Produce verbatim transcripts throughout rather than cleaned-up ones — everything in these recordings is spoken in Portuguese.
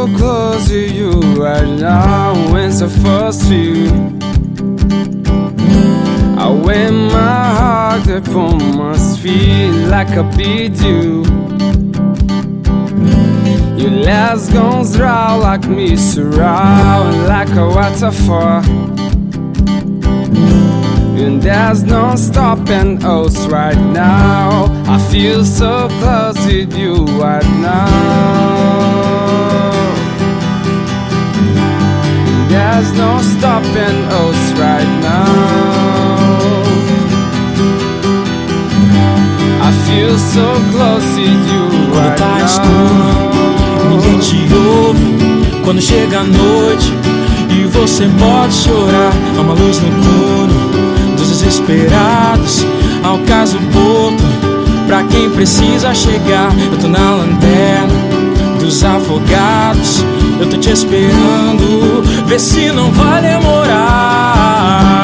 so close to you right now. When's the first view? I wear my heart upon my feet like a beat you. Your legs gon' drown like me, surround like a waterfall. And there's no stopping us right now. I feel so close with you right now. And there's no stopping us right now. I feel so close with you Quando right tá now. escuro, ninguém te ouve. Quando chega a noite e você pode chorar, há uma luz no túnel dos desesperados, ao caso boto pra quem precisa chegar. Eu tô na lanterna dos afogados, eu tô te esperando, vê se não vai demorar.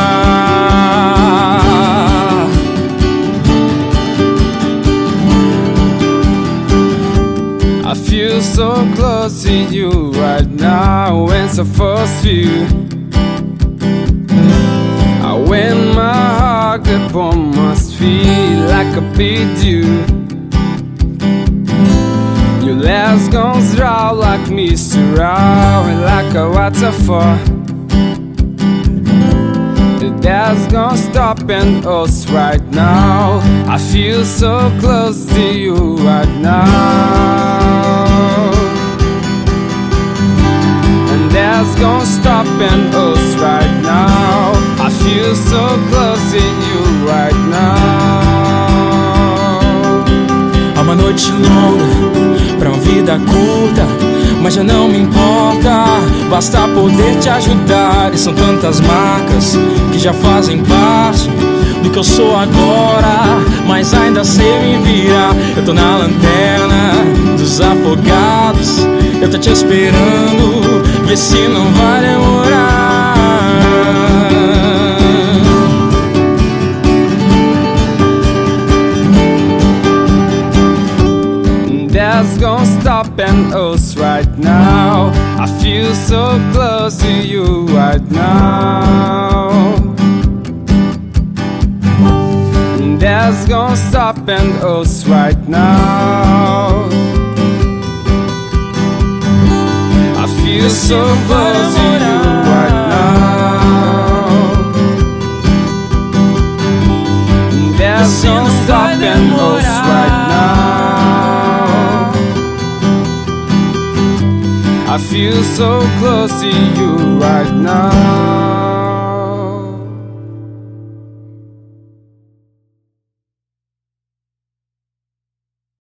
I feel so close to you right now. When's the first view? I wear my heart upon my feet like a beat you. Your legs gon' drown like me, surround like a waterfall. The dance gon' stop and us right now. I feel so close to you right now. And that's gon' stop and us right now. I feel so close to you right now. Há uma noite longa pra uma vida curta, mas já não me importa, basta poder te ajudar. E são tantas marcas que já fazem parte do que eu sou agora, mas ainda sei me virar. Eu tô na lanterna dos afogados, eu tô te esperando, vê se não vai demorar. That's gonna stop and us right now. I feel so close to you right now. That's gonna stop and us right now. I feel so close to you right now. That's gonna stop and us right now. I feel so close to you right now.